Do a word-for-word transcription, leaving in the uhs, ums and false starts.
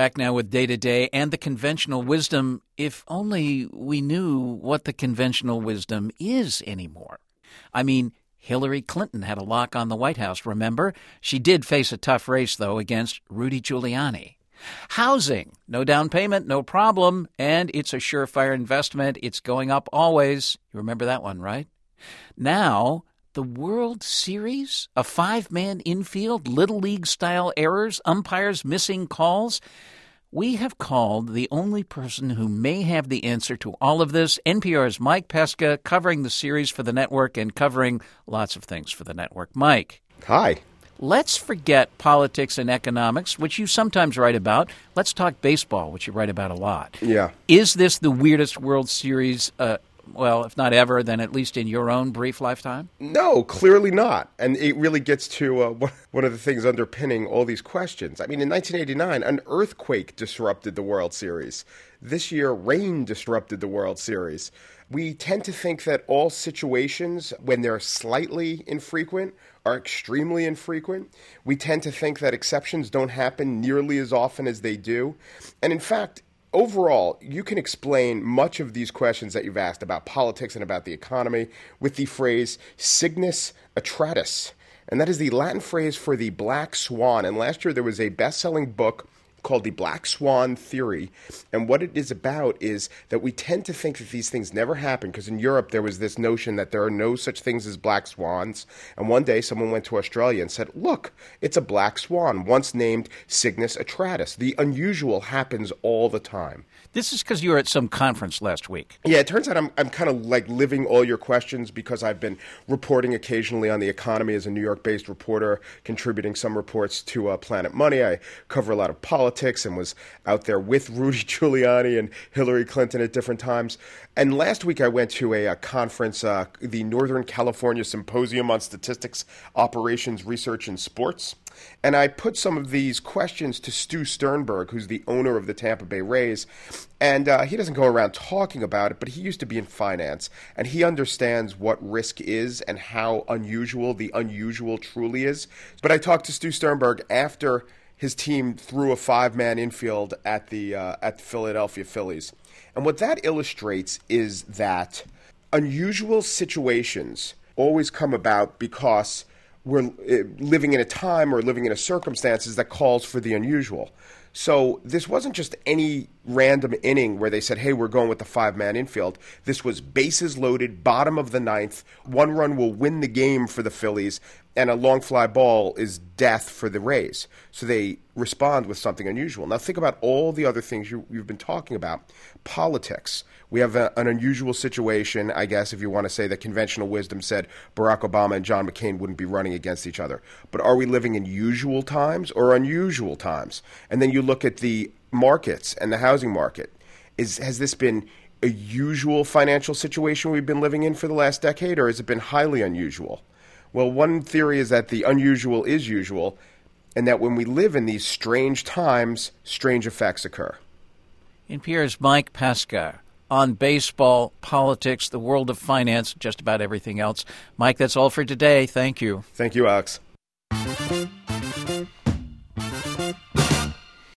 back now with Day to Day and the conventional wisdom, if only we knew what the conventional wisdom is anymore. I mean, Hillary Clinton had a lock on the White House, remember? She did face a tough race, though, against Rudy Giuliani. Housing, no down payment, no problem, and it's a surefire investment. It's going up always. You remember that one, right? Now, the World Series, a five-man infield, Little League-style errors, umpires missing calls. We have called the only person who may have the answer to all of this, N P R's Mike Pesca, covering the series for the network and covering lots of things for the network. Mike. Hi. Let's forget politics and economics, which you sometimes write about. Let's talk baseball, which you write about a lot. Yeah. Is this the weirdest World Series, uh, well, if not ever, then at least in your own brief lifetime? No, clearly not. And it really gets to uh, one of the things underpinning all these questions. I mean, in nineteen eighty-nine, an earthquake disrupted the World Series. This year, rain disrupted the World Series. We tend to think that all situations, when they're slightly infrequent, are extremely infrequent. We tend to think that exceptions don't happen nearly as often as they do. And in fact, overall, you can explain much of these questions that you've asked about politics and about the economy with the phrase Cygnus atratus. And that is the Latin phrase for the black swan. And last year there was a best-selling book called The Black Swan Theory. And what it is about is that we tend to think that these things never happen, because in Europe there was this notion that there are no such things as black swans. And one day someone went to Australia and said, look, it's a black swan, once named Cygnus atratus. The unusual happens all the time. This is because you were at some conference last week. Yeah, it turns out I'm I'm kind of like living all your questions, because I've been reporting occasionally on the economy as a New York-based reporter, contributing some reports to uh, Planet Money. I cover a lot of politics and was out there with Rudy Giuliani and Hillary Clinton at different times. And last week I went to a, a conference, uh, the Northern California Symposium on Statistics, Operations, Research, and Sports. And I put some of these questions to Stu Sternberg, who's the owner of the Tampa Bay Rays. And uh, he doesn't go around talking about it, but he used to be in finance. And he understands what risk is and how unusual the unusual truly is. But I talked to Stu Sternberg after his team threw a five-man infield at the uh, at the Philadelphia Phillies. And what that illustrates is that unusual situations always come about because we're living in a time or living in a circumstances that calls for the unusual. So this wasn't just any random inning where they said, hey, we're going with the five-man infield. This was bases loaded, bottom of the ninth. One run will win the game for the Phillies, and a long fly ball is death for the Rays. So they respond with something unusual. Now think about all the other things you, you've been talking about. Politics. We have a, an unusual situation, I guess, if you want to say that conventional wisdom said Barack Obama and John McCain wouldn't be running against each other. But are we living in usual times or unusual times? And then you look at the markets and the housing market. Is has this been a usual financial situation we've been living in for the last decade, or has it been highly unusual? Well, one theory is that the unusual is usual, and that when we live in these strange times, strange effects occur. N P R's Mike Pesca on baseball, politics, the world of finance, just about everything else. Mike, that's all for today. Thank you. Thank you, Alex.